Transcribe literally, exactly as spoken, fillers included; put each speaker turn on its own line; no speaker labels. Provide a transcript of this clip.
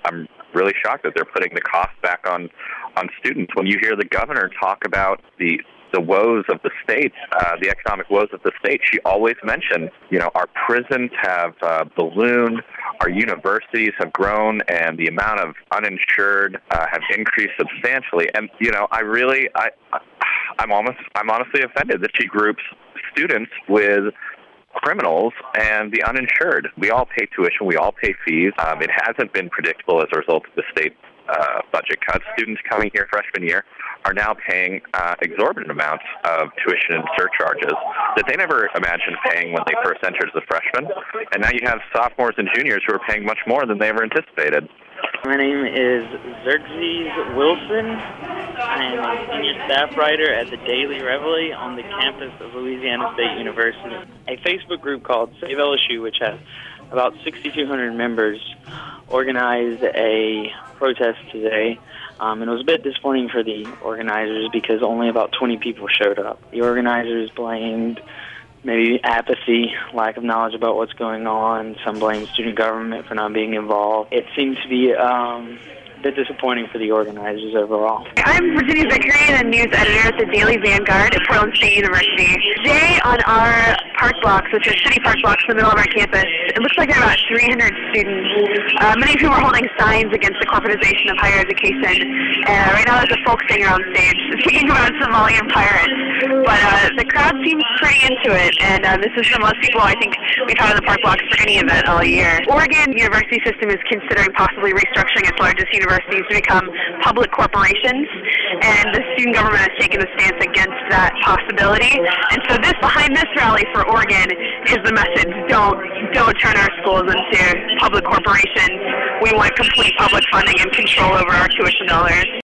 I'm really shocked that they're putting the cost back on, on students. When you hear the governor talk about the the woes of the state, uh, the economic woes of the state, she always mentioned, you know, our prisons have uh, ballooned, our universities have grown, and the amount of uninsured uh, have increased substantially. And, you know, I really, I, I'm almost, I'm honestly offended that she groups students with criminals and the uninsured. We all pay tuition. We all pay fees. Um, it hasn't been predictable as a result of the state uh, budget cuts. Students coming here freshman year are now paying uh, exorbitant amounts of tuition and surcharges that they never imagined paying when they first entered as a freshman. And now you have sophomores and juniors who are paying much more than they ever anticipated.
My name is Xerxes Wilson. I am a senior staff writer at the Daily Reveille on the campus of Louisiana State University. A Facebook group called Save L S U, which has about sixty-two hundred members, organized a protest today. Um, and it was a bit disappointing for the organizers because only about twenty people showed up. The organizers blamed maybe apathy, lack of knowledge about what's going on. Some blame student government for not being involved. It seemed to be um, a bit disappointing for the organizers overall.
I'm Virginia Zachary, the news editor at the Daily Vanguard at Portland State University. Today on our park blocks, which are city park blocks in the middle of our campus, it looks like there are about three hundred students, uh, many of whom are holding signs against the corporatization of higher education. Uh, right now there's a folk singer on stage singing about Somalian pirates. But uh, the crowd seems pretty into it, and uh, this is the most people I think we've had on the park blocks for any event all year. Oregon university system is considering possibly restructuring its largest universities to become public corporations, and the student government has taken a stance against that possibility. And so this, behind this rally for Oregon, is the message: don't don't turn our schools into public corporations. We want complete public funding and control over our tuition dollars.